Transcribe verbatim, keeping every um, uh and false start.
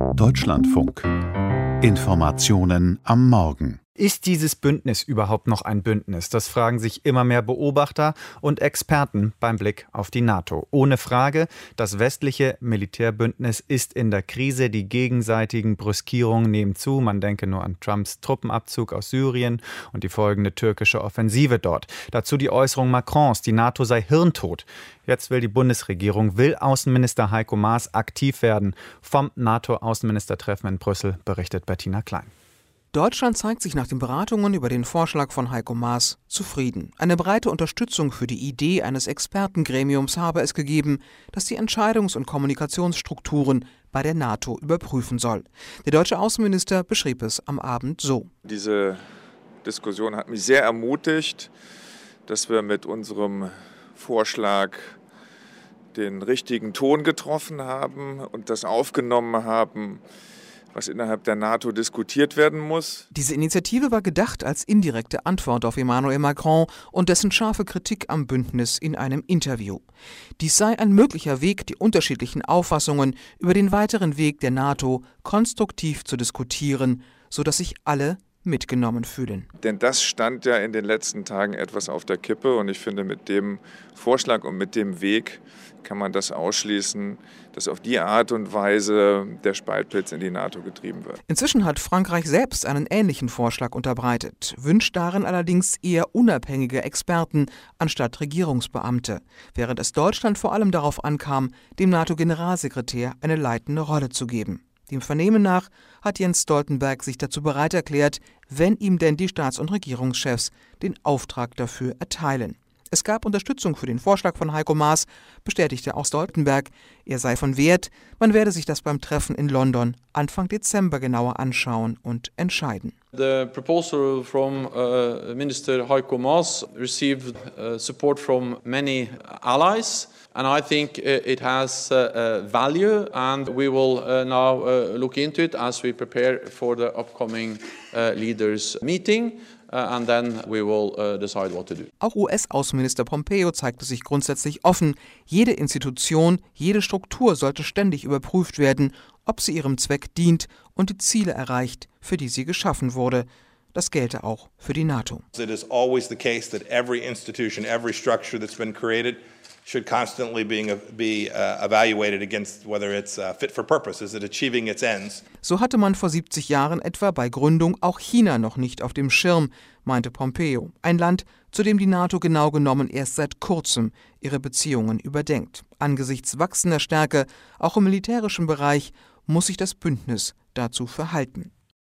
Deutschlandfunk. Informationen am Morgen. Ist dieses Bündnis überhaupt noch ein Bündnis? Das fragen sich immer mehr Beobachter und Experten beim Blick auf die NATO. Ohne Frage, das westliche Militärbündnis ist in der Krise. Die gegenseitigen Brüskierungen nehmen zu. Man denke nur an Trumps Truppenabzug aus Syrien und die folgende türkische Offensive dort. Dazu die Äußerung Macrons, die NATO sei hirntot. Jetzt will die Bundesregierung, will Außenminister Heiko Maas aktiv werden. Vom NATO-Außenministertreffen in Brüssel berichtet Bettina Klein. Deutschland zeigt sich nach den Beratungen über den Vorschlag von Heiko Maas zufrieden. Eine breite Unterstützung für die Idee eines Expertengremiums habe es gegeben, das die Entscheidungs- und Kommunikationsstrukturen bei der NATO überprüfen soll. Der deutsche Außenminister beschrieb es am Abend so. Diese Diskussion hat mich sehr ermutigt, dass wir mit unserem Vorschlag den richtigen Ton getroffen haben und das aufgenommen haben, was innerhalb der NATO diskutiert werden muss. Diese Initiative war gedacht als indirekte Antwort auf Emmanuel Macron und dessen scharfe Kritik am Bündnis in einem Interview. Dies sei ein möglicher Weg, die unterschiedlichen Auffassungen über den weiteren Weg der NATO konstruktiv zu diskutieren, sodass sich alle mitgenommen fühlen. Denn das stand ja in den letzten Tagen etwas auf der Kippe und ich finde, mit dem Vorschlag und mit dem Weg kann man das ausschließen, dass auf die Art und Weise der Spaltpilz in die NATO getrieben wird. Inzwischen hat Frankreich selbst einen ähnlichen Vorschlag unterbreitet, wünscht darin allerdings eher unabhängige Experten anstatt Regierungsbeamte, während es Deutschland vor allem darauf ankam, dem NATO-Generalsekretär eine leitende Rolle zu geben. Dem Vernehmen nach hat Jens Stoltenberg sich dazu bereit erklärt, wenn ihm denn die Staats- und Regierungschefs den Auftrag dafür erteilen. Es gab Unterstützung für den Vorschlag von Heiko Maas, bestätigte auch Stoltenberg. Er sei von Wert, man werde sich das beim Treffen in London Anfang Dezember genauer anschauen und entscheiden. The proposal from uh, Minister Heiko Maas received uh, support from many allies. And I think it has uh, value and we will uh, now uh, look into it as we prepare for the upcoming uh, leaders meeting. Uh, and then we will uh, decide what to do. Auch U S-Außenminister Pompeo zeigte sich grundsätzlich offen. Jede Institution, jede Struktur sollte ständig überprüft werden, ob sie ihrem Zweck dient und die Ziele erreicht, für die sie geschaffen wurde. Das gelte auch für die NATO. It is always the case that every institution, every structure that's been created should constantly being, be uh, evaluated against whether it's uh, fit for purpose. Is it achieving its ends? So hatte man vor siebzig Jahren etwa bei Gründung auch China noch nicht auf dem Schirm, meinte Pompeo. Ein Land, zu dem die NATO genau genommen erst seit kurzem ihre Beziehungen überdenkt. Angesichts wachsender Stärke, auch im militärischen Bereich, muss sich das Bündnis dazu verhalten.